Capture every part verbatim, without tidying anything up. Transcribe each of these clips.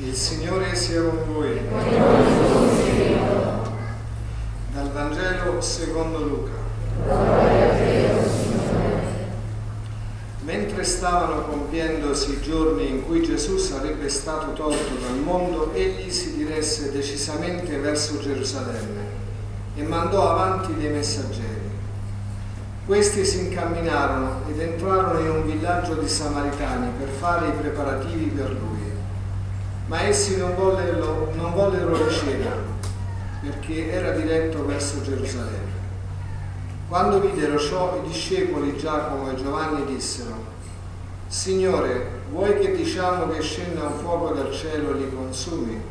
Il Signore sia con voi. Dal Vangelo secondo Luca. Mentre stavano compiendosi i giorni in cui Gesù sarebbe stato tolto dal mondo, egli si diresse decisamente verso Gerusalemme e mandò avanti dei messaggeri. Questi si incamminarono ed entrarono in un villaggio di Samaritani per fare i preparativi per lui. Ma essi non vollero, non vollero riceverlo, perché era diretto verso Gerusalemme. Quando videro ciò, i discepoli Giacomo e Giovanni dissero: Signore, vuoi che diciamo che scenda un fuoco dal cielo e li consumi?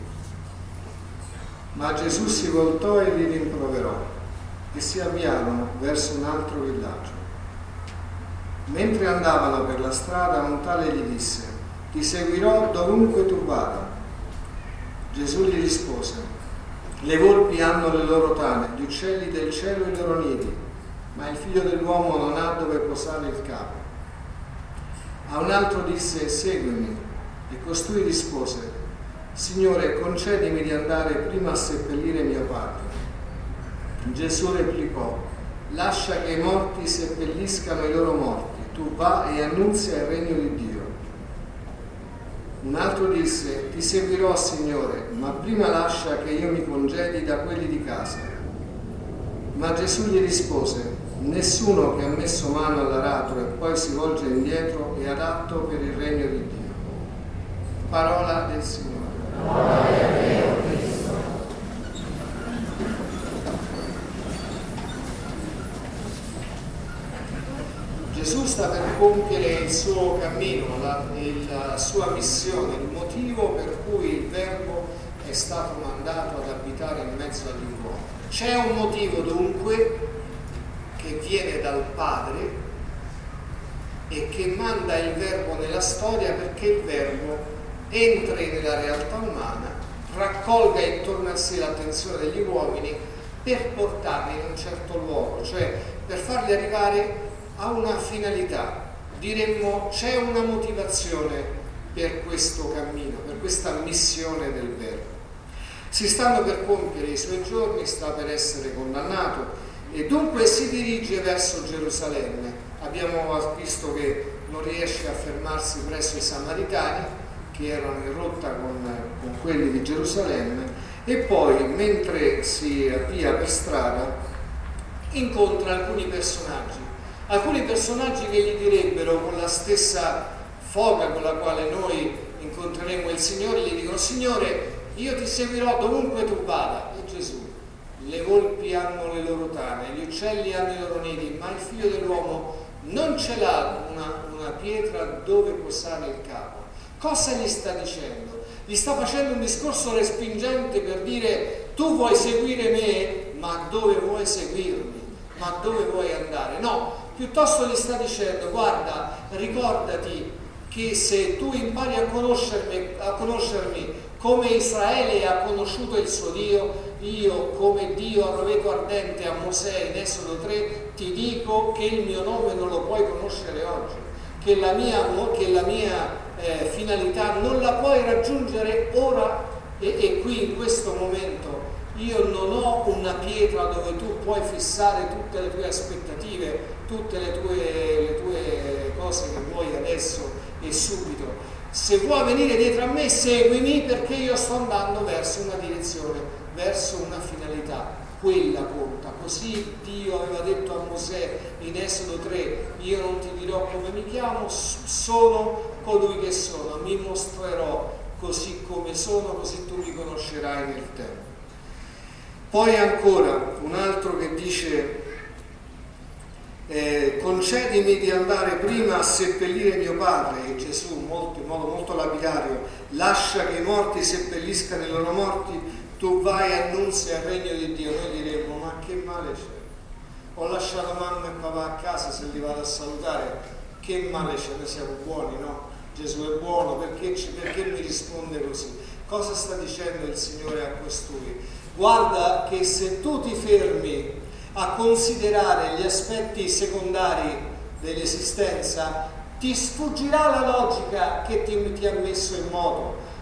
Ma Gesù si voltò e li rimproverò, e si avviarono verso un altro villaggio. Mentre andavano per la strada, un tale gli disse: Ti seguirò dovunque tu vada. Gesù gli rispose: Le volpi hanno le loro tane, gli uccelli del cielo i loro nidi, ma il figlio dell'uomo non ha dove posare il capo. A un altro disse: Seguimi. E costui rispose: Signore, concedimi di andare prima a seppellire mio padre. Gesù replicò: Lascia che i morti seppelliscano i loro morti, tu va e annunzia il regno di Dio. Un altro disse: Ti seguirò, Signore, ma prima lascia che io mi congedi da quelli di casa. Ma Gesù gli rispose: Nessuno che ha messo mano all'aratro e poi si volge indietro è adatto per il regno di Dio. Parola del Signore. Gloria a Dio, Cristo. Gesù sta per compiere il suo cammino, la, la sua missione, il motivo per cui il Verbo è stato mandato ad abitare in mezzo agli uomini. C'è un motivo dunque che viene dal Padre e che manda il Verbo nella storia perché il Verbo entri nella realtà umana, raccolga intorno a sé l'attenzione degli uomini per portarli in un certo luogo, cioè per farli arrivare ha una finalità, diremmo c'è una motivazione per questo cammino, per questa missione del Verbo. Si stanno per compiere i suoi giorni, sta per essere condannato e dunque si dirige verso Gerusalemme. Abbiamo visto che non riesce a fermarsi presso i Samaritani, che erano in rotta con, con quelli di Gerusalemme, e poi mentre si avvia per strada incontra alcuni personaggi. Alcuni personaggi che gli direbbero con la stessa foga con la quale noi incontreremo il Signore, gli dicono: Signore, io ti seguirò dovunque tu vada. E Gesù: le volpi hanno le loro tane, gli uccelli hanno i loro nidi, ma il figlio dell'uomo non ce l'ha una, una pietra dove posare il capo. Cosa gli sta dicendo? Gli sta facendo un discorso respingente per dire: tu vuoi seguire me, ma dove vuoi seguirmi? Ma dove vuoi andare? No, piuttosto gli sta dicendo: guarda, ricordati che se tu impari a conoscermi, a conoscermi come Israele ha conosciuto il suo Dio, io come Dio a roveto ardente a Mosè in Esodo tre ti dico che il mio nome non lo puoi conoscere oggi, che la mia, che la mia eh, finalità non la puoi raggiungere ora e, e qui in questo momento. Io non ho una pietra dove tu puoi fissare tutte le tue aspettative, tutte le tue, le tue cose che vuoi adesso e subito. Se vuoi venire dietro a me, seguimi, perché io sto andando verso una direzione, verso una finalità. Quella conta. Così Dio aveva detto a Mosè in Esodo tre: io non ti dirò come mi chiamo, sono colui che sono, mi mostrerò così come sono, così tu mi conoscerai nel tempo. Poi ancora un altro che dice: eh, concedimi di andare prima a seppellire mio padre. E Gesù, molto, in modo molto lapidario: lascia che i morti seppelliscano i loro morti, tu vai e annunzia il regno di Dio. Noi diremmo: ma che male c'è? Ho lasciato mamma e papà a casa, se li vado a salutare, che male c'è? Noi siamo buoni, no? Gesù è buono, perché, perché mi risponde così? Cosa sta dicendo il Signore a costui? Guarda che se tu ti fermi a considerare gli aspetti secondari dell'esistenza, ti sfuggirà la logica che ti, ti ha messo in moto.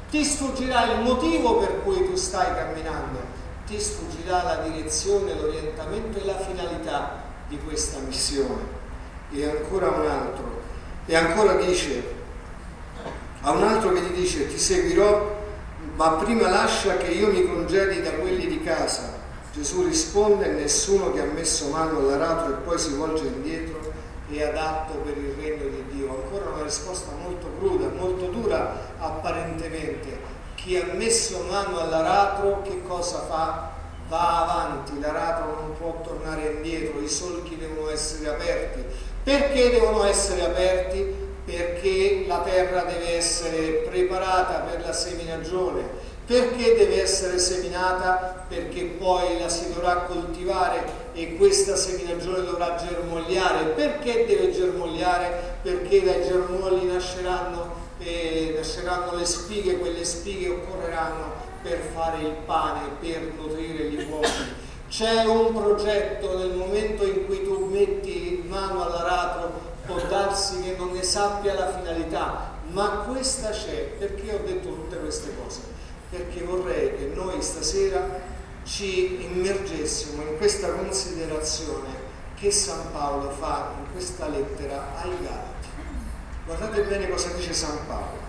ti sfuggirà il motivo per cui tu stai camminando, ti sfuggirà la direzione, l'orientamento e la finalità di questa missione. E ancora un altro, e ancora dice, a un altro che gli dice: ti seguirò, ma prima lascia che io mi congedi da quelli di casa. Gesù risponde: nessuno che ha messo mano all'aratro e poi si volge indietro è adatto per il regno di Dio. Ancora una risposta molto cruda, molto dura apparentemente. Chi ha messo mano all'aratro che cosa fa? Va avanti, l'aratro non può tornare indietro, i solchi devono essere aperti. Perché devono essere aperti? Perché la terra deve essere preparata per la seminagione. Perché deve essere seminata? Perché poi la si dovrà coltivare e questa seminagione dovrà germogliare. Perché deve germogliare? Perché dai germogli nasceranno, eh, nasceranno le spighe, quelle spighe occorreranno per fare il pane, per nutrire gli uomini. C'è un progetto. Nel momento in cui tu metti mano all'aratro può darsi che non ne sappia la finalità, ma questa c'è. Perché ho detto tutte queste cose? Perché vorrei che noi stasera ci immergessimo in questa considerazione che San Paolo fa in questa lettera ai Galati. Guardate bene cosa dice San Paolo.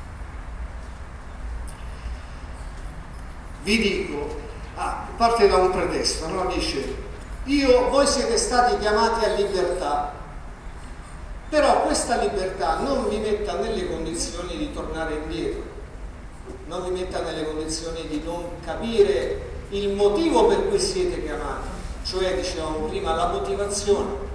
Vi dico, ah, parte da un pretesto, no? Dice: io, voi siete stati chiamati a libertà, però questa libertà non vi metta nelle condizioni di tornare indietro, non vi metta nelle condizioni di non capire il motivo per cui siete chiamati, cioè, dicevamo prima, la motivazione.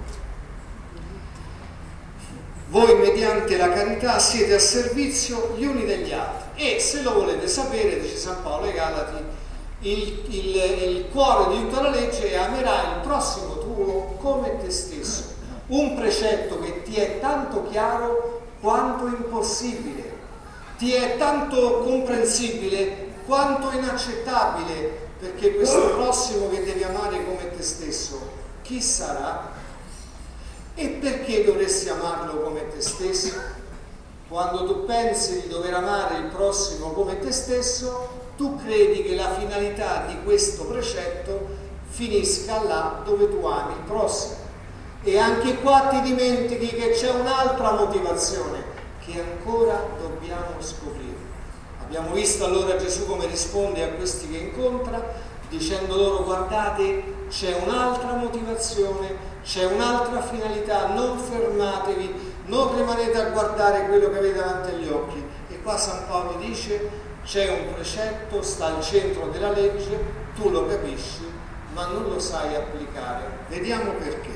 Voi mediante la carità siete a servizio gli uni degli altri. E se lo volete sapere, dice San Paolo ai Galati, il, il, il cuore di tutta la legge è: amerai il prossimo tuo come te stesso. Un precetto che ti è tanto chiaro quanto impossibile, ti è tanto comprensibile quanto inaccettabile, perché questo prossimo che devi amare come te stesso, chi sarà? E perché dovresti amarlo come te stesso? Quando tu pensi di dover amare il prossimo come te stesso, tu credi che la finalità di questo precetto finisca là dove tu ami il prossimo. E anche qua ti dimentichi che c'è un'altra motivazione che ancora dobbiamo scoprire. Abbiamo visto allora Gesù come risponde a questi che incontra, dicendo loro: guardate, c'è un'altra motivazione, c'è un'altra finalità, non fermatevi, non rimanete a guardare quello che avete davanti agli occhi. E qua San Paolo dice: c'è un precetto, sta al centro della legge, tu lo capisci, ma non lo sai applicare. Vediamo perché.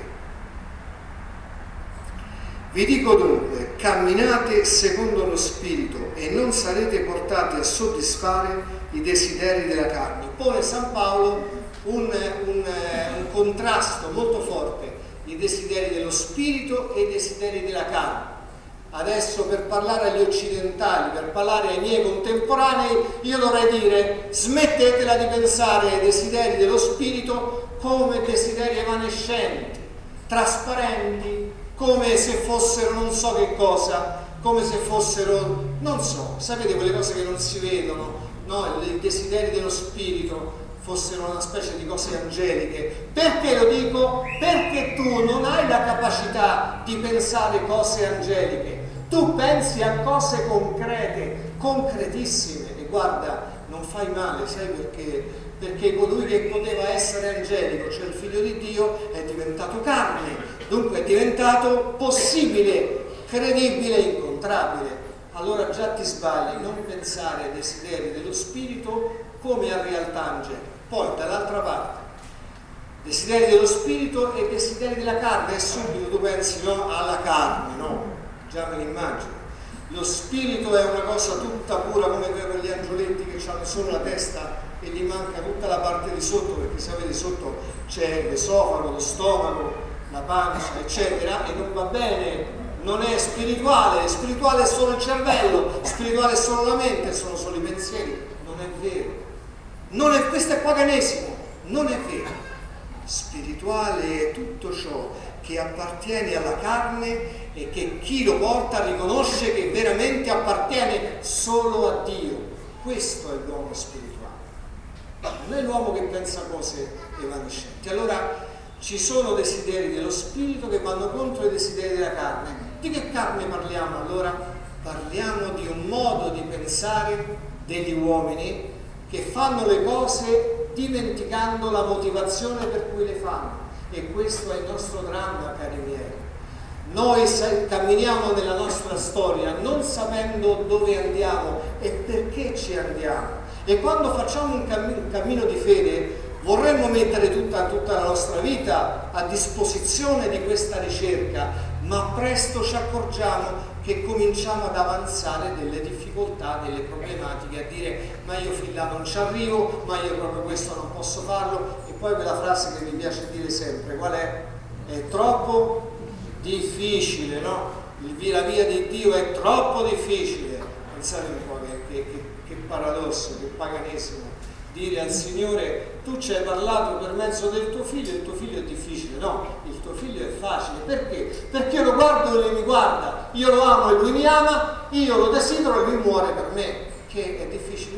Vi dico dunque, camminate secondo lo Spirito e non sarete portati a soddisfare i desideri della carne. Pone San Paolo un, un, un contrasto molto forte: i desideri dello Spirito e i desideri della carne. Adesso, per parlare agli occidentali, per parlare ai miei contemporanei, io dovrei dire: smettetela di pensare ai desideri dello Spirito come desideri evanescenti, trasparenti, come se fossero non so che cosa, come se fossero, non so, sapete quelle cose che non si vedono, no? I desideri dello Spirito fossero una specie di cose angeliche. Perché lo dico? Perché tu non hai la capacità di pensare cose angeliche, tu pensi a cose concrete, concretissime. E guarda, non fai male, sai perché? Perché colui che poteva essere angelico, cioè il figlio di Dio, è diventato carne, dunque è diventato possibile, credibile, incontrabile. Allora già ti sbagli, non pensare ai desideri dello Spirito come a realtà angelica. Poi dall'altra parte, desideri dello Spirito e desideri della carne, e subito tu pensi, no, alla carne, no? Già me l'immagino. Lo Spirito è una cosa tutta pura, come per gli angioletti che hanno solo la testa e gli manca tutta la parte di sotto, perché sapete sotto c'è l'esofago, lo stomaco, la pancia, eccetera, e non va bene, non è spirituale, spirituale è solo il cervello, spirituale è solo la mente, sono solo i pensieri. Non è vero. Non è, questo è paganesimo, non è vero. Spirituale è tutto ciò che appartiene alla carne e che chi lo porta riconosce che veramente appartiene solo a Dio. Questo è l'uomo spirituale, non è l'uomo che pensa cose evanescenti. Allora ci sono desideri dello spirito che vanno contro i desideri della carne. Di che carne parliamo allora? Parliamo di un modo di pensare degli uomini che fanno le cose dimenticando la motivazione per cui le fanno, e questo è il nostro dramma, cari miei. Noi camminiamo nella nostra storia non sapendo dove andiamo e perché ci andiamo, e quando facciamo un, cammin- un cammino di fede vorremmo mettere tutta, tutta la nostra vita a disposizione di questa ricerca, ma presto ci accorgiamo che cominciamo ad avanzare delle difficoltà, delle problematiche, a dire ma io fin là non ci arrivo, ma io proprio questo non posso farlo. E poi quella frase che mi piace dire sempre, qual è? È troppo difficile, no? La via di Dio è troppo difficile. Pensate un po' che, che, che, che paradosso, che paganesimo, dire al Signore tu ci hai parlato per mezzo del tuo figlio, il tuo figlio è difficile. No, il tuo figlio è facile. Perché? Perché io lo guardo e lui mi guarda, io lo amo e lui mi ama, io lo desidero e lui muore per me. Che è difficile?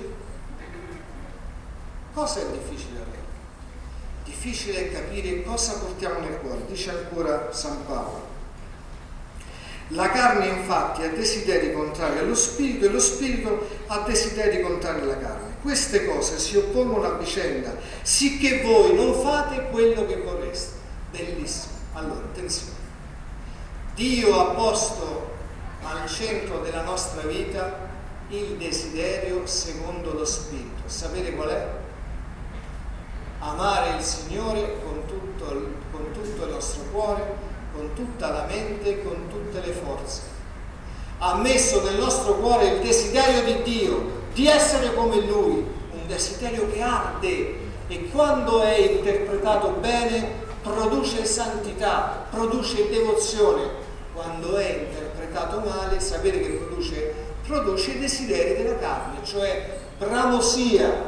Cosa è difficile a me? Difficile è capire cosa portiamo nel cuore. Dice ancora San Paolo: la carne infatti ha desideri contrari allo spirito e lo spirito ha desideri contrari alla carne. Queste cose si oppongono a vicenda, sicché voi non fate quello che vorreste. Bellissimo. Allora, attenzione. Dio ha posto al centro della nostra vita il desiderio secondo lo spirito. Sapete qual è? Amare il Signore con tutto, con tutto il nostro cuore, con tutta la mente, con tutte le forze. Ha messo nel nostro cuore il desiderio di Dio, di essere come Lui, un desiderio che arde, e quando è interpretato bene produce santità, produce devozione. Quando è interpretato male, sapete che produce? Produce i desideri della carne, cioè bramosia.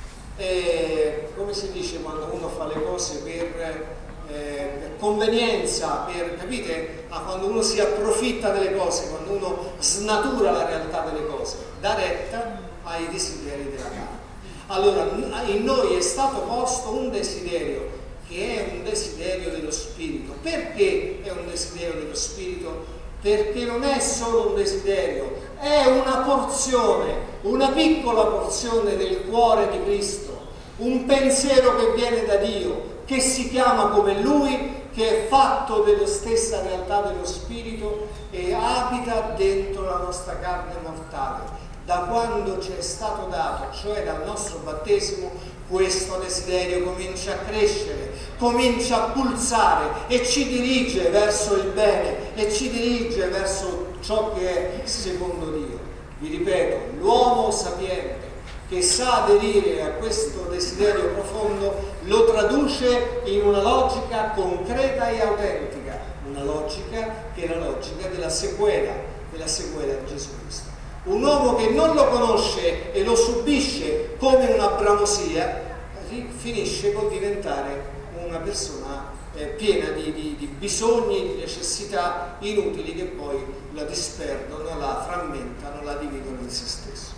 Eh, come si dice quando uno fa le cose per... Eh, per convenienza, per, capite? Ah, quando uno si approfitta delle cose, quando uno snatura la realtà delle cose, dà retta ai desideri della carne. Allora, in noi è stato posto un desiderio che è un desiderio dello spirito. Perché è un desiderio dello spirito? Perché non è solo un desiderio, è una porzione, una piccola porzione del cuore di Cristo, un pensiero che viene da Dio, che si chiama come Lui, che è fatto della stessa realtà dello Spirito e abita dentro la nostra carne mortale. Da quando ci è stato dato, cioè dal nostro battesimo, questo desiderio comincia a crescere, comincia a pulsare e ci dirige verso il bene e ci dirige verso ciò che è secondo Dio. Vi ripeto, l'uomo sapiente che sa aderire a questo desiderio profondo lo traduce in una logica concreta e autentica, una logica che è la logica della sequela, della sequela di Gesù Cristo. Un uomo che non lo conosce e lo subisce come una bramosia finisce con diventare una persona eh, piena di, di, di bisogni, di necessità inutili che poi la disperdono, la frammentano, la dividono in se stesso.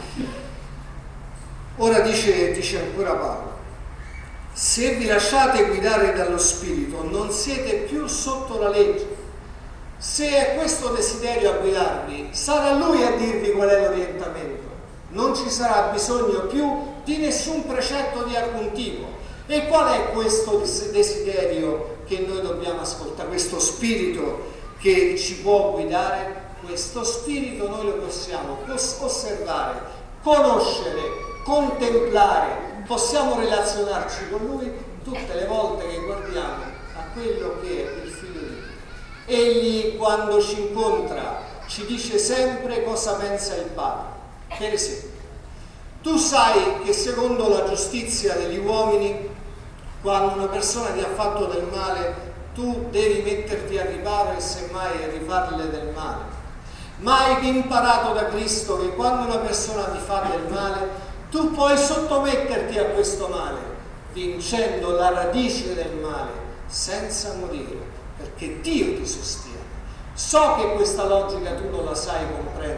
Ora dice, dice ancora Paolo: se vi lasciate guidare dallo Spirito non siete più sotto la legge. Se è questo desiderio a guidarvi, sarà Lui a dirvi qual è l'orientamento. Non ci sarà bisogno più di nessun precetto di alcun tipo. E qual è questo desiderio che noi dobbiamo ascoltare? Questo spirito che ci può guidare? Questo spirito noi lo possiamo osservare, conoscere, contemplare, possiamo relazionarci con Lui tutte le volte che guardiamo a quello che è il Figlio di Dio. Egli, quando ci incontra, ci dice sempre cosa pensa il Padre. Per esempio, tu sai che secondo la giustizia degli uomini, quando una persona ti ha fatto del male, tu devi metterti a riparo e semmai a rifarle del male. Ma hai imparato da Cristo che quando una persona ti fa del male, tu puoi sottometterti a questo male, vincendo la radice del male senza morire, perché Dio ti sostiene. So che questa logica tu non la sai comprendere,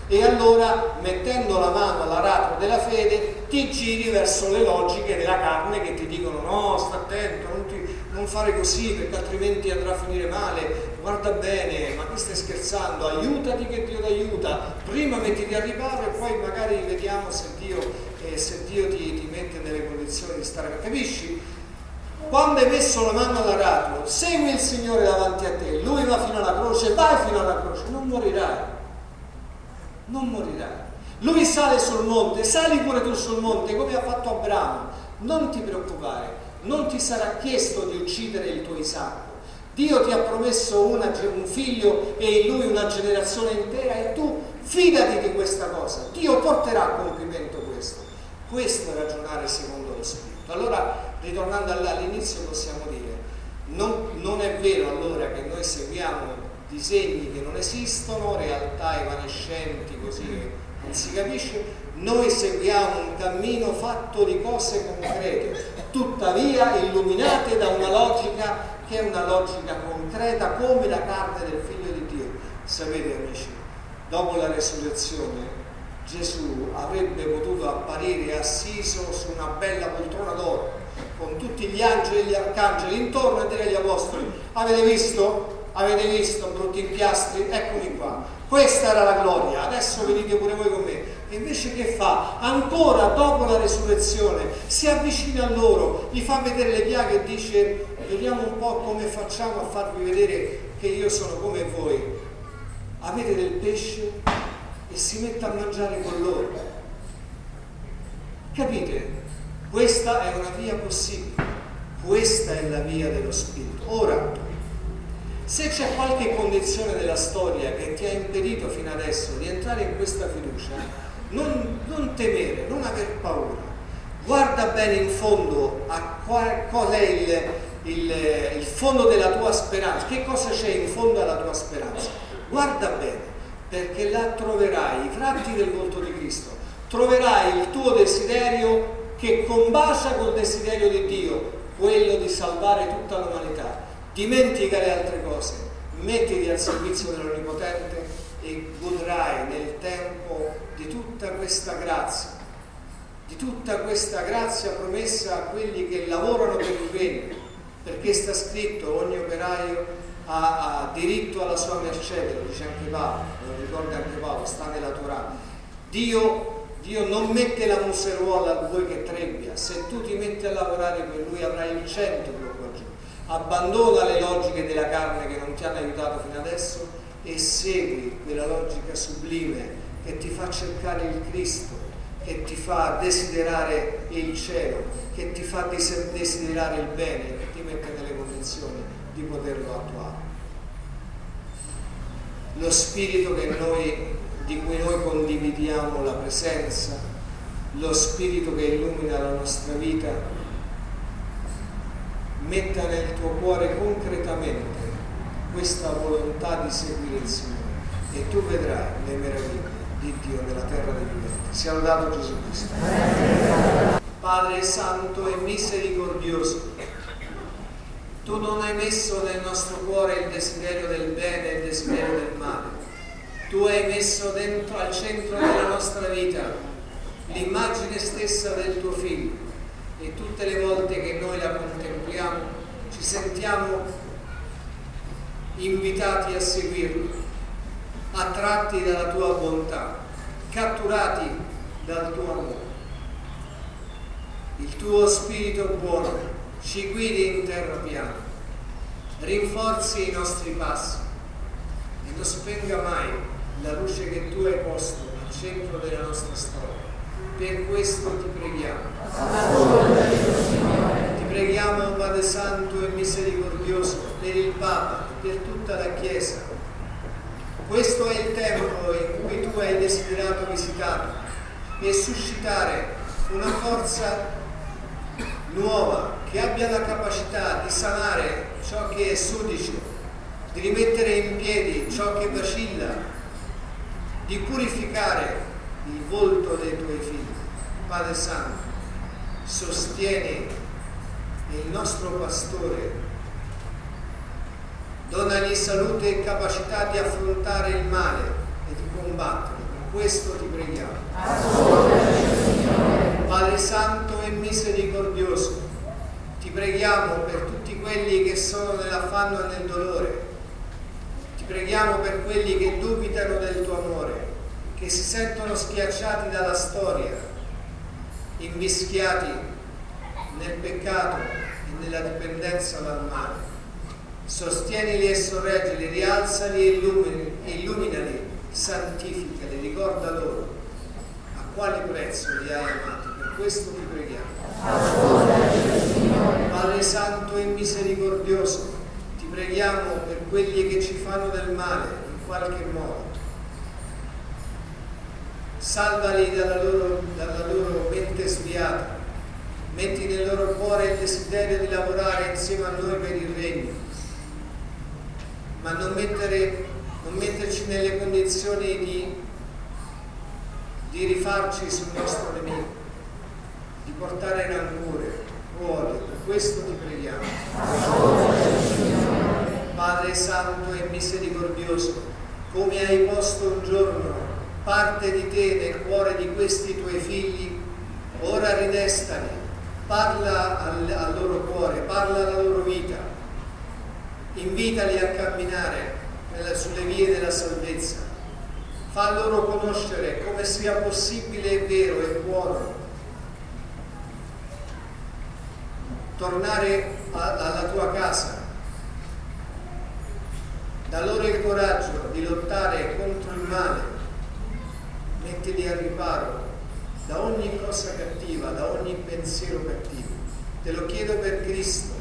E allora, mettendo la mano all'aratro della fede, ti giri verso le logiche della carne che ti dicono no, sta attento, non, ti, non fare così perché altrimenti andrà a finire male, guarda bene, ma qui stai scherzando, aiutati che Dio ti aiuta, prima mettiti a riparo e poi magari vediamo se Dio, eh, se Dio ti, ti mette nelle condizioni di stare, capisci? Quando hai messo la mano all'aratro, segui il Signore davanti a te, Lui va fino alla croce, vai fino alla croce, non morirai. Non morirai. Lui sale sul monte, sali pure tu sul monte come ha fatto Abramo. Non ti preoccupare, non ti sarà chiesto di uccidere il tuo Isacco. Dio ti ha promesso una, un figlio e in lui una generazione intera e tu fidati di questa cosa. Dio porterà a compimento questo. Questo è ragionare secondo lo Spirito. Allora, ritornando all'inizio, possiamo dire, non, non è vero allora che noi seguiamo disegni che non esistono, realtà evanescenti così che non si capisce, noi seguiamo un cammino fatto di cose concrete, tuttavia illuminate da una logica che è una logica concreta come la carne del Figlio di Dio. Sapete amici, dopo la resurrezione Gesù avrebbe potuto apparire assiso su una bella poltrona d'oro con tutti gli angeli e gli arcangeli intorno e dire agli apostoli: avete visto? Avete visto brutti impiastri? Eccomi qua. Questa era la gloria, adesso venite pure voi con me. E invece che fa? Ancora dopo la resurrezione si avvicina a loro, gli fa vedere le piaghe e dice: vediamo un po' come facciamo a farvi vedere che io sono come voi. Avete del pesce? E si mette a mangiare con loro. Capite? Questa è una via possibile, questa è la via dello Spirito. Ora, se c'è qualche condizione della storia che ti ha impedito fino adesso di entrare in questa fiducia, non, non temere, non aver paura. Guarda bene in fondo a qual, qual è il, il, il fondo della tua speranza, che cosa c'è in fondo alla tua speranza. Guarda bene, perché là troverai i tratti del volto di Cristo, troverai il tuo desiderio che combacia col desiderio di Dio, quello di salvare tutta l'umanità. Dimentica le altre cose, mettiti al servizio dell'Onnipotente e godrai nel tempo di tutta questa grazia, di tutta questa grazia promessa a quelli che lavorano per il regno, perché sta scritto: ogni operaio ha, ha diritto alla sua mercede, lo dice anche Paolo, lo ricorda anche Paolo, sta nella Torah. Dio, Dio non mette la museruola al bue che trebbia, se tu ti metti a lavorare per lui avrai il centro. Abbandona le logiche della carne che non ti hanno aiutato fino adesso e segui quella logica sublime che ti fa cercare il Cristo, che ti fa desiderare il cielo, che ti fa desiderare il bene, che ti mette nelle condizioni di poterlo attuare. Lo Spirito che noi, di cui noi condividiamo la presenza, lo Spirito che illumina la nostra vita, metta nel tuo cuore concretamente questa volontà di seguire il Signore e tu vedrai le meraviglie di Dio nella terra dei viventi. Sia lodato Gesù Cristo. Padre santo e misericordioso, tu non hai messo nel nostro cuore il desiderio del bene e il desiderio del male. Tu hai messo dentro al centro della nostra vita l'immagine stessa del tuo Figlio. E tutte le volte che noi la contempliamo ci sentiamo invitati a seguirlo, attratti dalla tua bontà, catturati dal tuo amore. Il tuo Spirito buono ci guidi in terra piana, rinforzi i nostri passi e non spenga mai la luce che tu hai posto al centro della nostra storia. Per questo ti preghiamo. Ti preghiamo, Padre Santo e Misericordioso, per il Papa e per tutta la Chiesa. Questo è il tempo in cui tu hai desiderato visitare e suscitare una forza nuova che abbia la capacità di sanare ciò che è sudicio, di rimettere in piedi ciò che vacilla, di purificare il volto dei tuoi figli. Padre Santo, sostieni il nostro pastore, donagli salute e capacità di affrontare il male e di combattere con questo ti preghiamo. Ascoltaci, Signore. Padre Santo e misericordioso, ti preghiamo per tutti quelli che sono nell'affanno e nel dolore. Ti preghiamo per quelli che dubitano del tuo amore, che si sentono schiacciati dalla storia, invischiati nel peccato e nella dipendenza dal male. Sostienili e sorreggili, rialzali e illumini, illuminali, santificali, ricorda loro a quale prezzo li hai amati. Per questo ti preghiamo. Ascoltaci, Signore. Padre Santo e misericordioso, ti preghiamo per quelli che ci fanno del male in qualche modo. Salvali dalla loro, dalla loro mente sviata, metti nel loro cuore il desiderio di lavorare insieme a noi per il regno, ma non, mettere, non metterci nelle condizioni di, di rifarci sul nostro nemico, di portare rancore, odio. Per questo ti preghiamo. Padre Santo e misericordioso, come hai posto un giorno parte di te nel cuore di questi tuoi figli, ora ridestali, parla al, al loro cuore, parla alla loro vita, invitali a camminare nella, sulle vie della salvezza, fa loro conoscere come sia possibile e vero e buono tornare a, alla tua casa. Da loro il coraggio di lottare contro il male, mettili al riparo da ogni cosa cattiva, da ogni pensiero cattivo. Te lo chiedo per Cristo,